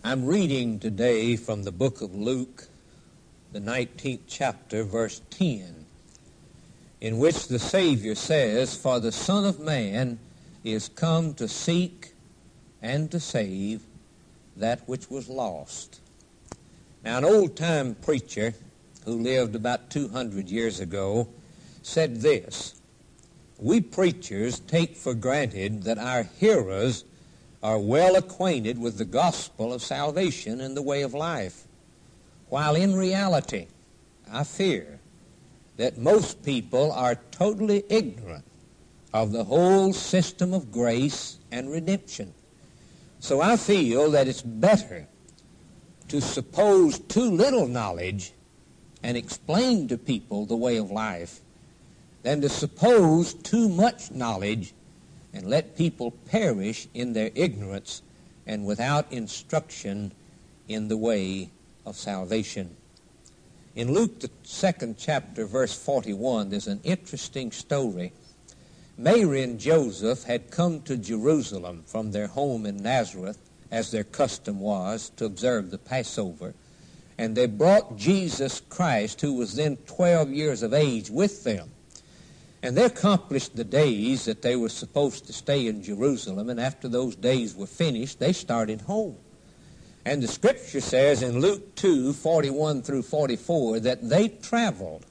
I'm reading today from the book of Luke, the 19th chapter, verse 10, in which the Savior says, "For the Son of Man is come to seek and to save that which was lost." Now, an old-time preacher who lived about 200 years ago said this: "We preachers take for granted that our hearers are well acquainted with the gospel of salvation and the way of life, while in reality, I fear that most people are totally ignorant of the whole system of grace and redemption. So I feel that it's better to suppose too little knowledge and explain to people the way of life than to suppose too much knowledge and let people perish in their ignorance and without instruction in the way of salvation." In Luke, the 2nd chapter, verse 41, there's an interesting story. Mary and Joseph had come to Jerusalem from their home in Nazareth, as their custom was, to observe the Passover. And they brought Jesus Christ, who was then 12 years of age, with them. And they accomplished the days that they were supposed to stay in Jerusalem, and after those days were finished, they started home. And the Scripture says in Luke 2:41 through 44, that they traveled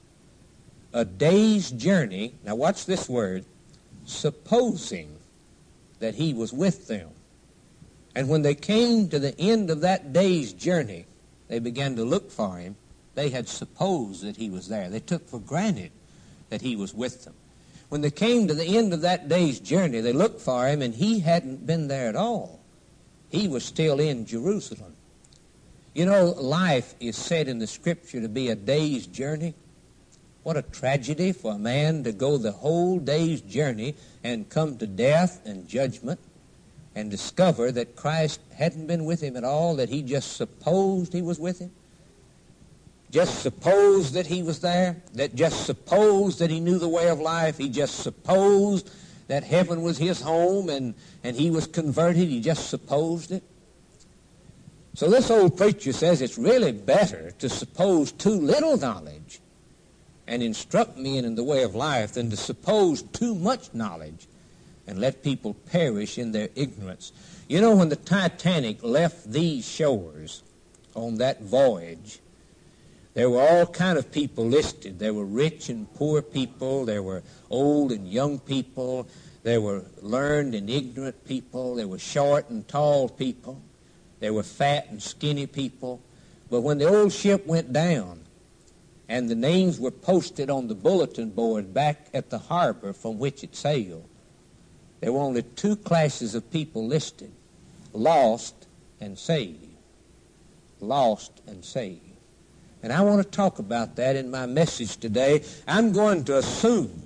a day's journey, now watch this word, supposing that he was with them. And when they came to the end of that day's journey, they began to look for him. They had supposed that he was there. They took for granted that he was with them. When they came to the end of that day's journey, they looked for him, and he hadn't been there at all. He was still in Jerusalem. You know, life is said in the Scripture to be a day's journey. What a tragedy for a man to go the whole day's journey and come to death and judgment and discover that Christ hadn't been with him at all, that he just supposed he was with him. Just supposed that he was there, that just supposed that he knew the way of life. He just supposed that heaven was his home and he was converted. He just supposed it. So this old preacher says it's really better to suppose too little knowledge and instruct men in the way of life than to suppose too much knowledge and let people perish in their ignorance. You know, when the Titanic left these shores on that voyage, there were all kind of people listed. There were rich and poor people. There were old and young people. There were learned and ignorant people. There were short and tall people. There were fat and skinny people. But when the old ship went down and the names were posted on the bulletin board back at the harbor from which it sailed, there were only two classes of people listed: lost and saved. Lost and saved. And I want to talk about that in my message today. I'm going to assume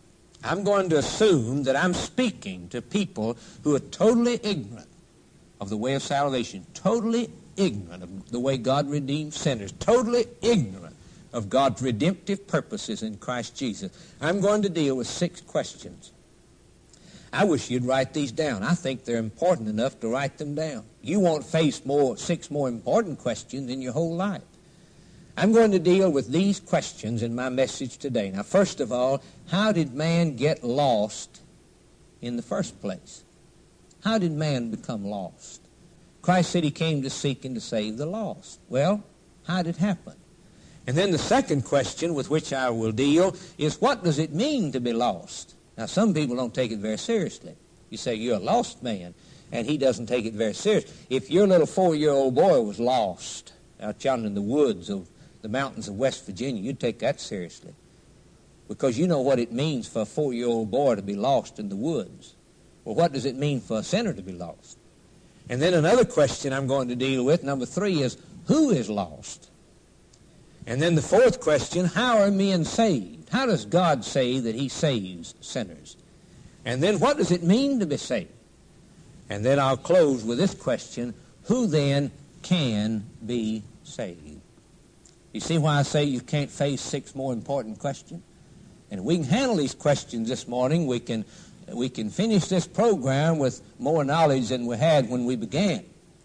that I'm speaking to people who are totally ignorant of the way of salvation, totally ignorant of the way God redeems sinners, totally ignorant of God's redemptive purposes in Christ Jesus. I'm going to deal with 6 questions. I wish you'd write these down. I think they're important enough to write them down. You won't face 6 more important questions in your whole life. I'm going to deal with these questions in my message today. Now, first of all, how did man get lost in the first place? How did man become lost? Christ said he came to seek and to save the lost. Well, how did it happen? And then the second question with which I will deal is, what does it mean to be lost? Now, some people don't take it very seriously. You say, you're a lost man, and he doesn't take it very seriously. If your little 4-year-old boy was lost out yonder in the woods of the mountains of West Virginia, you'd take that seriously, because you know what it means for a 4-year-old boy to be lost in the woods. Well, what does it mean for a sinner to be lost? And then another question I'm going to deal with, number 3, is who is lost? And then the fourth question, how are men saved? How does God say that he saves sinners? And then what does it mean to be saved? And then I'll close with this question, who then can be saved? You see why I say you can't face 6 more important questions? And we can handle these questions this morning. We can finish this program with more knowledge than we had when we began.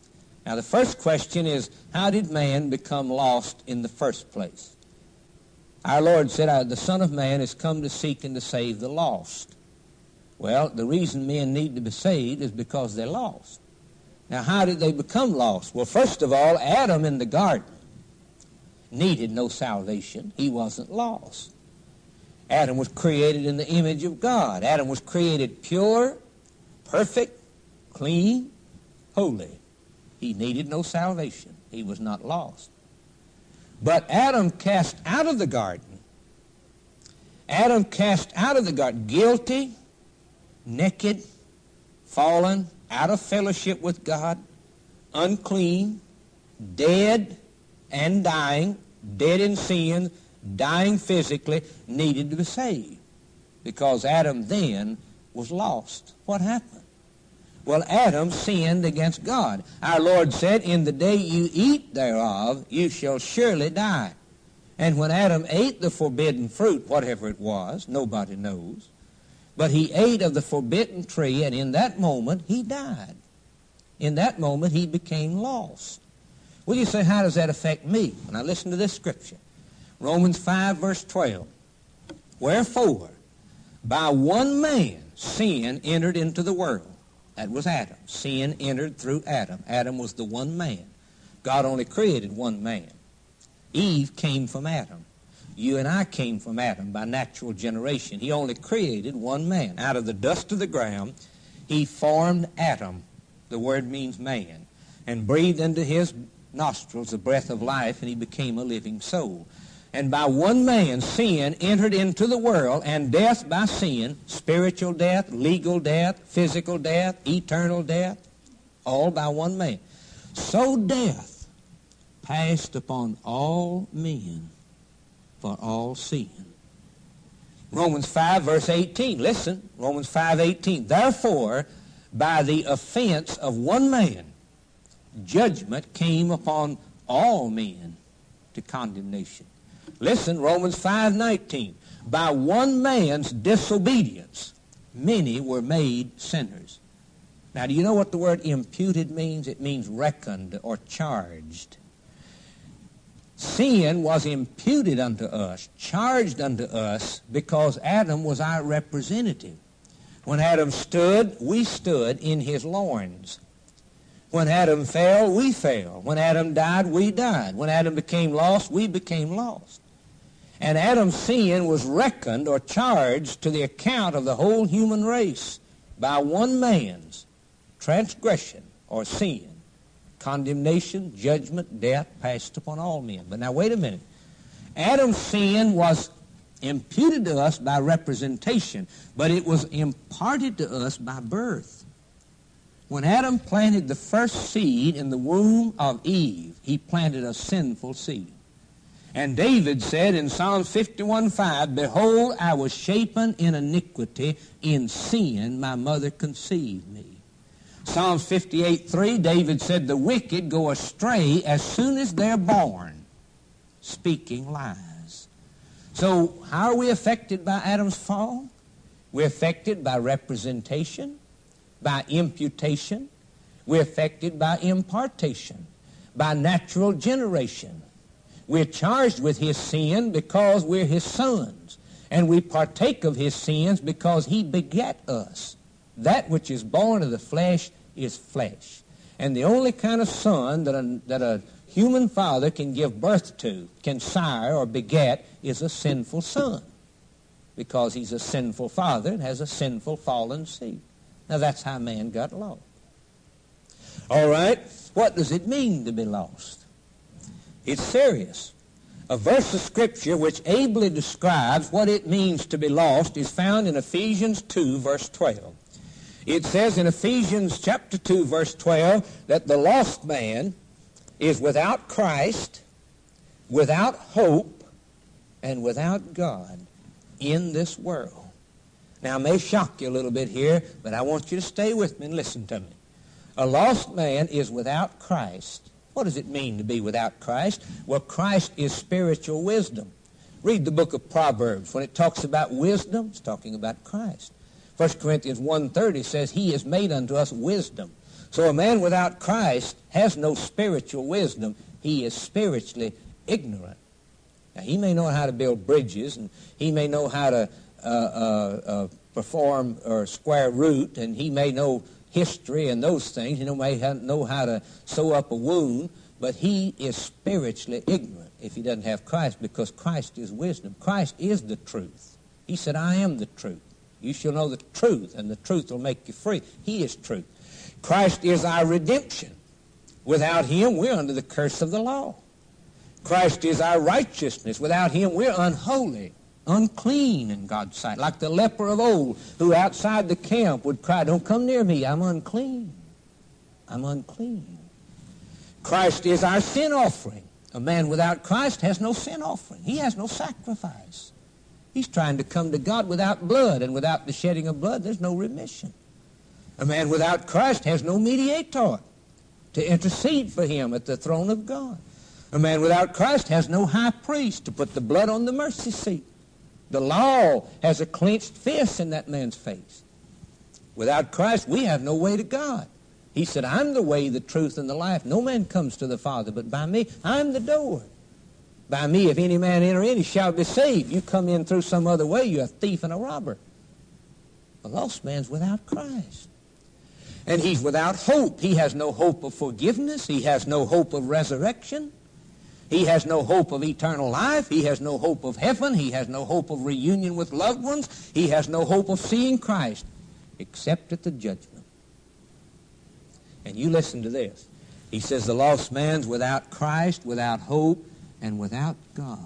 Now, the first question is, how did man become lost in the first place? Our Lord said, the Son of Man is come to seek and to save the lost. Well, the reason men need to be saved is because they're lost. Now, how did they become lost? Well, first of all, Adam in the garden needed no salvation. He wasn't lost. Adam was created in the image of God. Adam was created pure, perfect, clean, holy. He needed no salvation. He was not lost. But Adam cast out of the garden. Adam cast out of the garden, guilty, naked, fallen, out of fellowship with God, unclean, dead and dying, dead in sin, dying physically, needed to be saved. Because Adam then was lost. What happened? Well, Adam sinned against God. Our Lord said, in the day you eat thereof, you shall surely die. And when Adam ate the forbidden fruit, whatever it was, nobody knows, but he ate of the forbidden tree, and in that moment he died. In that moment he became lost. Well, you say, how does that affect me? Now listen to this scripture. Romans 5, verse 12. Wherefore, by one man sin entered into the world. That was Adam. Sin entered through Adam. Adam was the one man. God only created one man. Eve came from Adam. You and I came from Adam by natural generation. He only created one man. Out of the dust of the ground, he formed Adam. The word means man. And breathed into his nostrils the breath of life, and he became a living soul. And by one man, sin entered into the world, and death by sin, spiritual death, legal death, physical death, eternal death, all by one man. So death passed upon all men for all sin. Romans 5, verse 18. Listen, Romans 5:18. Therefore, by the offense of one man, judgment came upon all men to condemnation. Listen, Romans 5:19. By one man's disobedience, many were made sinners. Now, do you know what the word imputed means? It means reckoned or charged. Sin was imputed unto us, charged unto us, because Adam was our representative. When Adam stood, we stood in his loins. When Adam fell, we fell. When Adam died, we died. When Adam became lost, we became lost. And Adam's sin was reckoned or charged to the account of the whole human race by one man's transgression or sin. Condemnation, judgment, death passed upon all men. But now wait a minute. Adam's sin was imputed to us by representation, but it was imparted to us by birth. When Adam planted the first seed in the womb of Eve, he planted a sinful seed. And David said in Psalms 51:5, Behold, I was shapen in iniquity, in sin my mother conceived me. Psalms 58:3, David said, The wicked go astray as soon as they're born, speaking lies. So how are we affected by Adam's fall? We're affected by representation, by imputation. We're affected by impartation, by natural generation. We're charged with his sin because we're his sons, and we partake of his sins because he begat us. That which is born of the flesh is flesh. And the only kind of son that a human father can give birth to, can sire or beget, is a sinful son, because he's a sinful father and has a sinful fallen seed. Now that's how man got lost. All right, what does it mean to be lost? It's serious. A verse of Scripture which ably describes what it means to be lost is found in Ephesians 2, verse 12. It says in Ephesians chapter 2, verse 12, that the lost man is without Christ, without hope, and without God in this world. Now, it may shock you a little bit here, but I want you to stay with me and listen to me. A lost man is without Christ. What does it mean to be without Christ? Well, Christ is spiritual wisdom. Read the book of Proverbs. When it talks about wisdom, it's talking about Christ. 1 Corinthians 1:30 says, He is made unto us wisdom. So a man without Christ has no spiritual wisdom. He is spiritually ignorant. Now, he may know how to build bridges, and he may know how to perform or square root, and he may know history and those things. He may know how to sew up a wound, but he is spiritually ignorant if he doesn't have Christ, because Christ is wisdom. Christ is the truth. He said, I am the truth. You shall know the truth, and the truth will make you free. He is truth. Christ is our redemption. Without him, we're under the curse of the law. Christ is our righteousness. Without him, we're unholy, unclean in God's sight, like the leper of old who outside the camp would cry, don't come near me, I'm unclean. I'm unclean. Christ is our sin offering. A man without Christ has no sin offering. He has no sacrifice. He's trying to come to God without blood, and without the shedding of blood, there's no remission. A man without Christ has no mediator to intercede for him at the throne of God. A man without Christ has no high priest to put the blood on the mercy seat. The law has a clenched fist in that man's face. Without Christ, we have no way to God. He said, I'm the way, the truth, and the life. No man comes to the Father but by me. I'm the door. By me, if any man enter in, he shall be saved. You come in through some other way, you're a thief and a robber. A lost man's without Christ. And he's without hope. He has no hope of forgiveness. He has no hope of resurrection. He has no hope of eternal life. He has no hope of heaven. He has no hope of reunion with loved ones. He has no hope of seeing Christ except at the judgment. And you listen to this. He says the lost man's without Christ, without hope, and without God.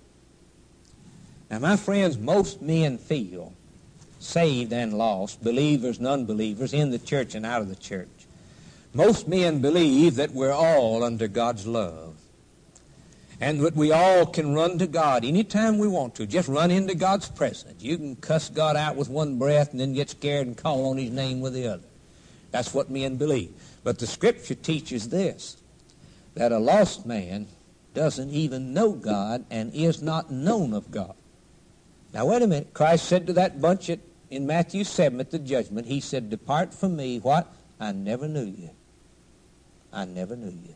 Now, my friends, most men feel saved and lost, believers and unbelievers, in the church and out of the church. Most men believe that we're all under God's love, and that we all can run to God anytime we want to. Just run into God's presence. You can cuss God out with one breath and then get scared and call on his name with the other. That's what men believe. But the Scripture teaches this, that a lost man doesn't even know God and is not known of God. Now, wait a minute. Christ said to that bunch in Matthew 7 at the judgment, he said, depart from me, what? I never knew you. I never knew you.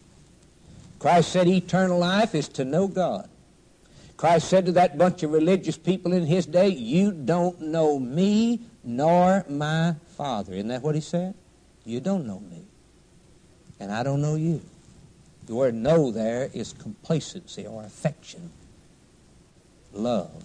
Christ said eternal life is to know God. Christ said to that bunch of religious people in his day, you don't know me nor my Father. Isn't that what he said? You don't know me, and I don't know you. The word know there is complacency or affection, love.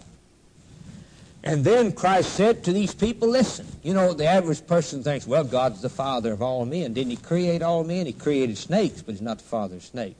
And then Christ said to these people, listen, you know, the average person thinks, well, God's the father of all men. Didn't he create all men? He created snakes, but he's not the father of snakes.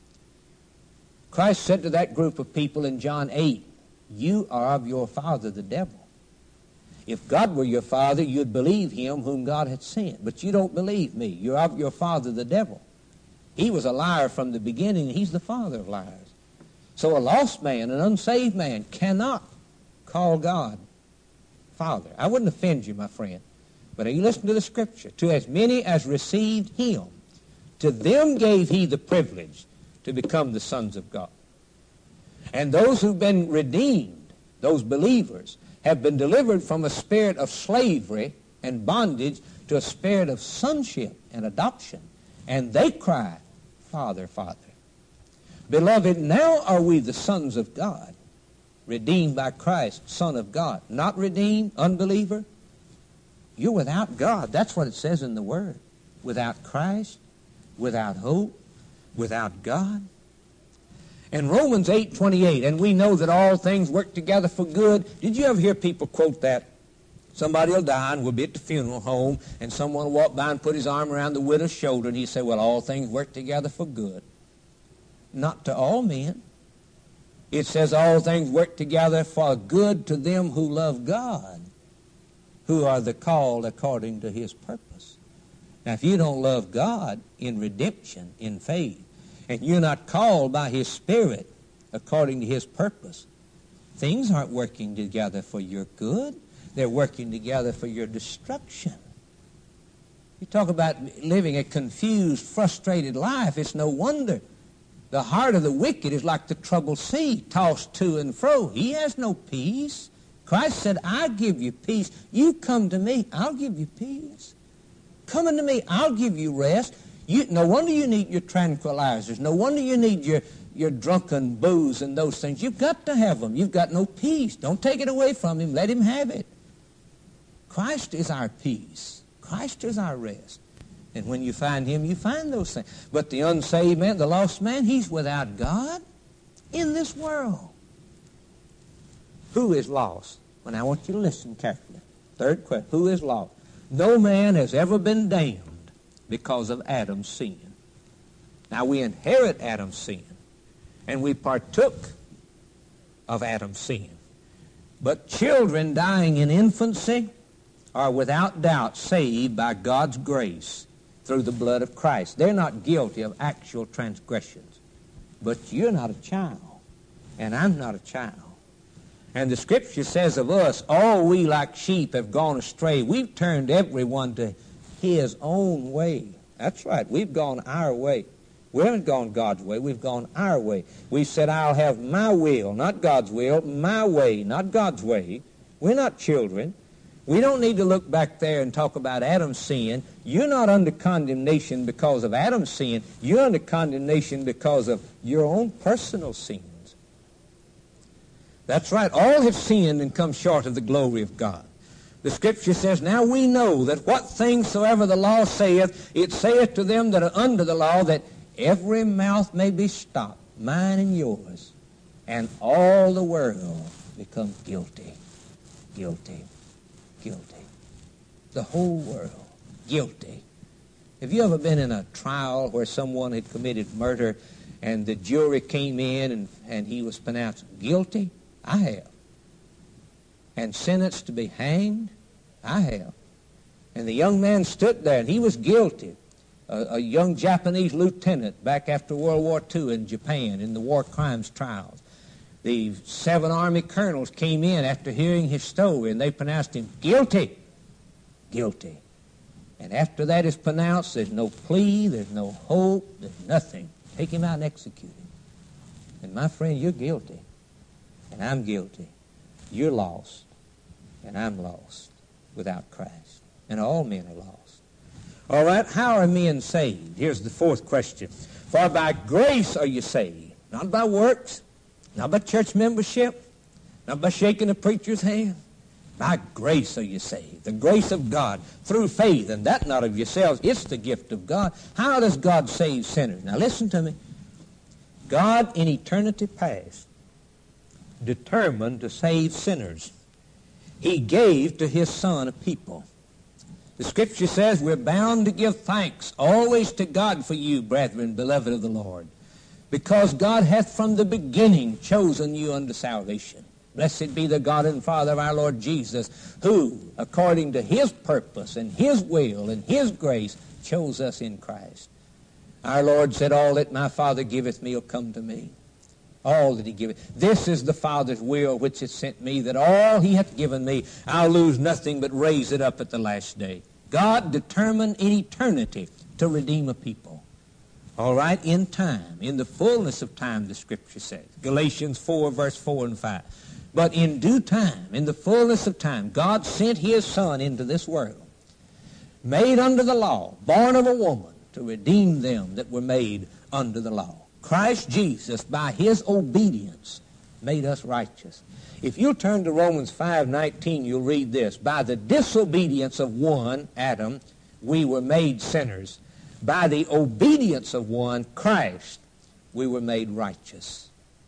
Christ said to that group of people in John 8, you are of your father, the devil. If God were your father, you'd believe him whom God had sent. But you don't believe me. You're of your father, the devil. He was a liar from the beginning, and he's the father of liars. So a lost man, an unsaved man, cannot call God Father. I wouldn't offend you, my friend, but you listen to the Scripture. To as many as received him, to them gave he the privilege to become the sons of God. And those who've been redeemed, those believers, have been delivered from a spirit of slavery and bondage to a spirit of sonship and adoption. And they cry, Father, Father. Beloved, now are we the sons of God, redeemed by Christ, Son of God. Not redeemed, unbeliever. You're without God. That's what it says in the Word. Without Christ, without hope, without God. And Romans 8:28, and we know that all things work together for good. Did you ever hear people quote that? Somebody will die and we'll be at the funeral home, and someone will walk by and put his arm around the widow's shoulder, and he'd say, well, all things work together for good. Not to all men. It says all things work together for good to them who love God, who are the called according to his purpose. Now, if you don't love God in redemption, in faith, and you're not called by his Spirit according to his purpose, things aren't working together for your good. They're working together for your destruction. You talk about living a confused, frustrated life. It's no wonder. The heart of the wicked is like the troubled sea, tossed to and fro. He has no peace. Christ said, I give you peace. You come to me, I'll give you peace. Come unto me, I'll give you rest. No wonder you need your tranquilizers. No wonder you need your drunken booze and those things. You've got to have them. You've got no peace. Don't take it away from him. Let him have it. Christ is our peace. Christ is our rest. And when you find him, you find those things. But the unsaved man, the lost man, he's without God in this world. Who is lost? Well, now I want you to listen carefully. Third question, who is lost? No man has ever been damned because of Adam's sin. Now we inherit Adam's sin, and we partook of Adam's sin. But children dying in infancy are without doubt saved by God's grace through the blood of Christ. They're not guilty of actual transgressions. But you're not a child, and I'm not a child. And the Scripture says of us, all we like sheep have gone astray. We've turned everyone to his own way. That's right. We've gone our way. We haven't gone God's way. We've gone our way. We said, I'll have my will, not God's will, my way, not God's way. We're not children. We don't need to look back there and talk about Adam's sin. You're not under condemnation because of Adam's sin. You're under condemnation because of your own personal sin. That's right. All have sinned and come short of the glory of God. The Scripture says, now we know that what things soever the law saith, it saith to them that are under the law, that every mouth may be stopped, mine and yours, and all the world become guilty, guilty, guilty. The whole world guilty. Have you ever been in a trial where someone had committed murder and the jury came in and he was pronounced guilty? I have. And sentenced to be hanged? I have. And the young man stood there, and he was guilty. A young Japanese lieutenant back after World War II in Japan in the war crimes trials. The 7 Army colonels came in after hearing his story, and they pronounced him guilty. Guilty. And after that is pronounced, there's no plea, there's no hope, there's nothing. Take him out and execute him. And my friend, you're guilty. And I'm guilty. You're lost, and I'm lost without Christ. And all men are lost. All right, how are men saved? Here's the fourth question. For by grace are you saved, not by works, not by church membership, not by shaking a preacher's hand. By grace are you saved, the grace of God through faith, and that not of yourselves. It's the gift of God. How does God save sinners? Now listen to me. God in eternity past determined to save sinners. He gave to his Son a people. The Scripture says we're bound to give thanks always to God for you, brethren, beloved of the Lord, because God hath from the beginning chosen you unto salvation. Blessed be the God and Father of our Lord Jesus, who, according to his purpose and his will and his grace, chose us in Christ. Our Lord said, all that my Father giveth me will come to me. All that he giveth. This is the Father's will which hath sent me, that all he hath given me, I'll lose nothing but raise it up at the last day. God determined in eternity to redeem a people. All right, in time, in the fullness of time, the Scripture says. Galatians 4, verse 4 and 5. But in due time, in the fullness of time, God sent his Son into this world, made under the law, born of a woman, to redeem them that were made under the law. Christ Jesus, by his obedience, made us righteous. If you'll turn to Romans 5:19, you'll read this. By the disobedience of one, Adam, we were made sinners. By the obedience of one, Christ, we were made righteous.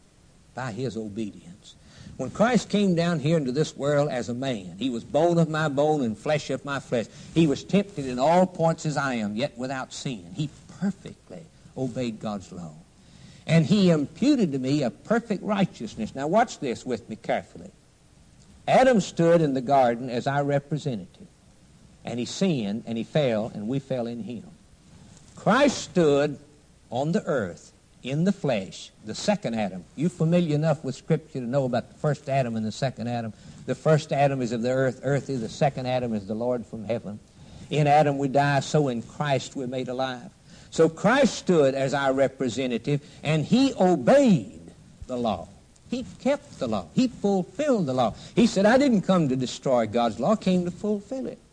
By his obedience. When Christ came down here into this world as a man, he was bone of my bone and flesh of my flesh. He was tempted in all points as I am, yet without sin. He perfectly obeyed God's law. And he imputed to me a perfect righteousness. Now watch this with me carefully. Adam stood in the garden as our representative. And he sinned, and he fell, and we fell in him. Christ stood on the earth, in the flesh, the second Adam. You're familiar enough with Scripture to know about the first Adam and the second Adam. The first Adam is of the earth, earthy. The second Adam is the Lord from heaven. In Adam we die, so in Christ we're made alive. So Christ stood as our representative, and he obeyed the law. He kept the law. He fulfilled the law. He said, I didn't come to destroy God's law, I came to fulfill it.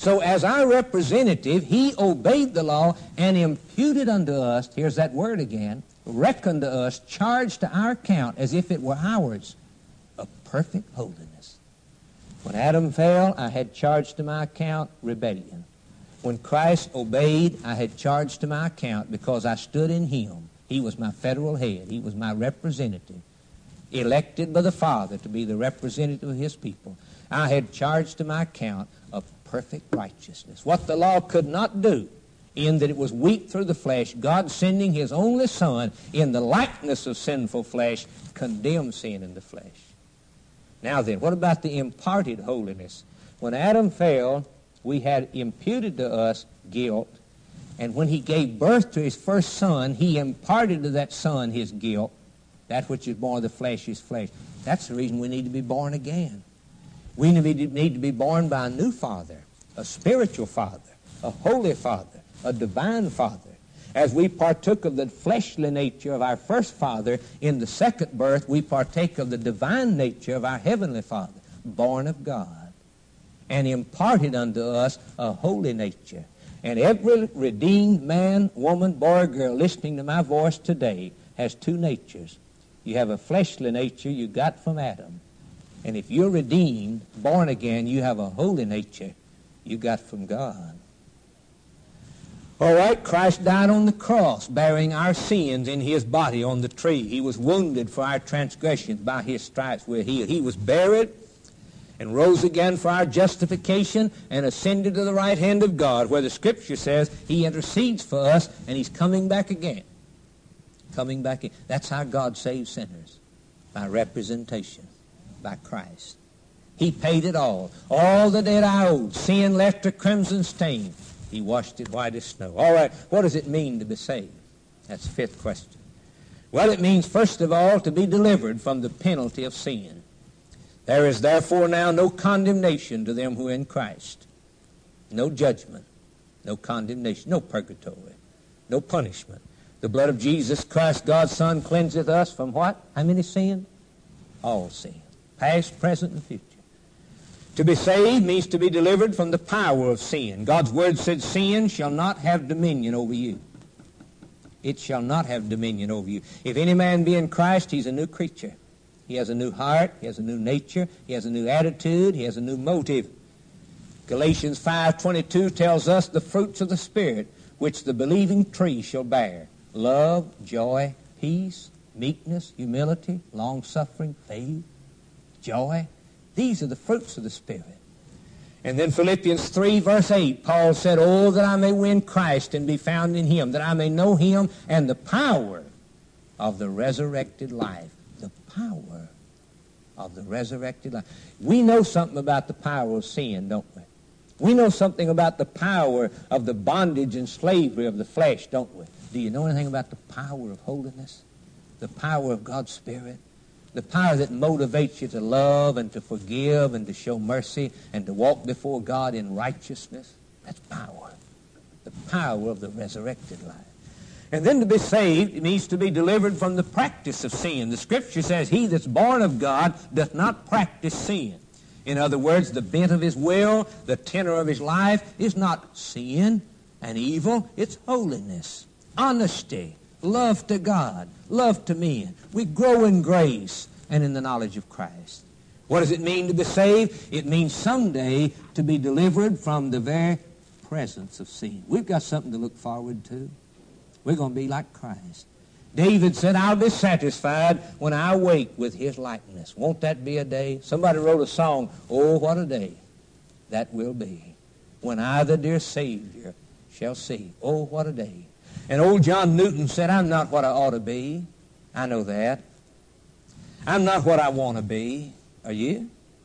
So as our representative, he obeyed the law and imputed unto us, here's that word again, reckoned to us, charged to our account as if it were ours, a perfect holiness. When Adam fell, I had charged to my account rebellion. When Christ obeyed, I had charged to my account because I stood in him. He was my federal head. He was my representative, elected by the Father to be the representative of his people. I had charged to my account a perfect righteousness. What the law could not do, in that it was weak through the flesh, God sending his only Son in the likeness of sinful flesh, condemned sin in the flesh. Now then, what about the imparted holiness? When Adam fell, we had imputed to us guilt, and when he gave birth to his first son, he imparted to that son his guilt. That which is born of the flesh is flesh. That's the reason we need to be born again. We need to be born by a new Father, a spiritual Father, a holy Father, a divine Father. As we partook of the fleshly nature of our first Father, in the second birth we partake of the divine nature of our heavenly Father, born of God, and imparted unto us a holy nature. And every redeemed man, woman, boy, or girl listening to my voice today has two natures. You have a fleshly nature you got from Adam. And if you're redeemed, born again, you have a holy nature you got from God. All right, Christ died on the cross, bearing our sins in his body on the tree. He was wounded for our transgressions. By his stripes we're healed. He was buried and rose again for our justification and ascended to the right hand of God, where the Scripture says he intercedes for us, and he's coming back again. Coming back in. That's how God saves sinners, by representation, by Christ. He paid it all. All the debt I owed, sin left a crimson stain. He washed it white as snow. All right, what does it mean to be saved? That's the fifth question. Well, it means, first of all, to be delivered from the penalty of sin. There is therefore now no condemnation to them who are in Christ. No judgment, no condemnation, no purgatory, no punishment. The blood of Jesus Christ, God's Son, cleanseth us from what? How many sins? All sin. Past, present, and future. To be saved means to be delivered from the power of sin. God's Word said, sin shall not have dominion over you. It shall not have dominion over you. If any man be in Christ, he's a new creature. He has a new heart. He has a new nature. He has a new attitude. He has a new motive. Galatians 5:22 tells us the fruits of the Spirit, which the believing tree shall bear: love, joy, peace, meekness, humility, long-suffering, faith, joy. These are the fruits of the Spirit. And then Philippians 3, verse 8, Paul said, oh, that I may win Christ and be found in him, that I may know him and the power of the resurrected life. The power of the resurrected life. We know something about the power of sin, don't we? We know something about the power of the bondage and slavery of the flesh, don't we? Do you know anything about the power of holiness? The power of God's Spirit? The power that motivates you to love and to forgive and to show mercy and to walk before God in righteousness? That's power. The power of the resurrected life. And then to be saved, it means to be delivered from the practice of sin. The Scripture says, he that's born of God doth not practice sin. In other words, the bent of his will, the tenor of his life is not sin and evil. It's holiness, honesty, love to God, love to men. We grow in grace and in the knowledge of Christ. What does it mean to be saved? It means someday to be delivered from the very presence of sin. We've got something to look forward to. We're going to be like Christ. David said, I'll be satisfied when I awake with his likeness. Won't that be a day? Somebody wrote a song, oh, what a day that will be, when I, the dear Savior, shall see. Oh, what a day. And old John Newton said, I'm not what I ought to be. I know that. I'm not what I want to be. Are you?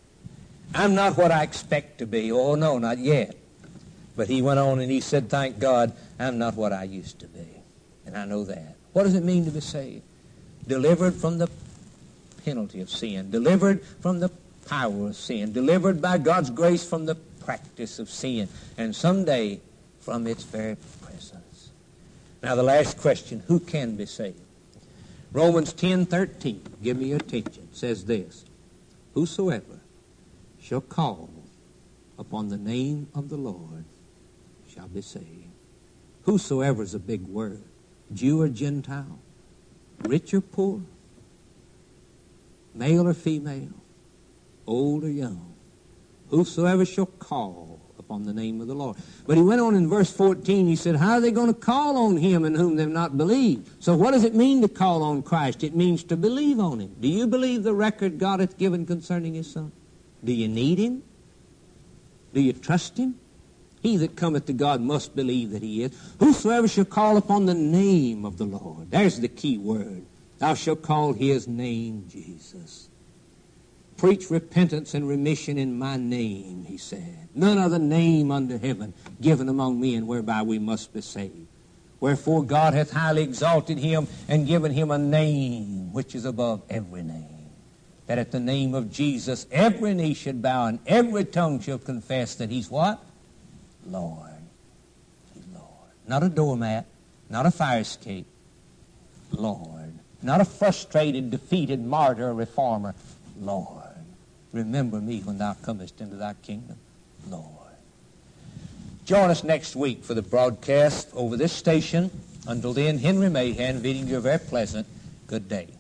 I'm not what I expect to be. Oh, no, not yet. But he went on and he said, thank God, I'm not what I used to be. And I know that. What does it mean to be saved? Delivered from the penalty of sin. Delivered from the power of sin. Delivered by God's grace from the practice of sin. And someday from its very presence. Now the last question, who can be saved? Romans 10:13, give me your attention, says this: whosoever shall call upon the name of the Lord shall be saved. Whosoever is a big word. Jew or Gentile, rich or poor, male or female, old or young. Whosoever shall call upon the name of the Lord. But he went on in verse 14, he said, how are they going to call on him in whom they've not believed? So what does it mean to call on Christ? It means to believe on him. Do you believe the record God hath given concerning his Son? Do you need him? Do you trust him? He that cometh to God must believe that he is. Whosoever shall call upon the name of the Lord. There's the key word. Thou shalt call his name Jesus. Preach repentance and remission in my name, he said. None other name under heaven given among men whereby we must be saved. Wherefore God hath highly exalted him and given him a name which is above every name. That at the name of Jesus every knee should bow and every tongue shall confess that he's what? Lord. He's Lord. Not a doormat, not a fire escape. Lord. Not a frustrated, defeated martyr or reformer. Lord. Remember me when thou comest into thy kingdom. Lord. Join us next week for the broadcast over this station. Until then, Henry Mahan bidding you a very pleasant good day.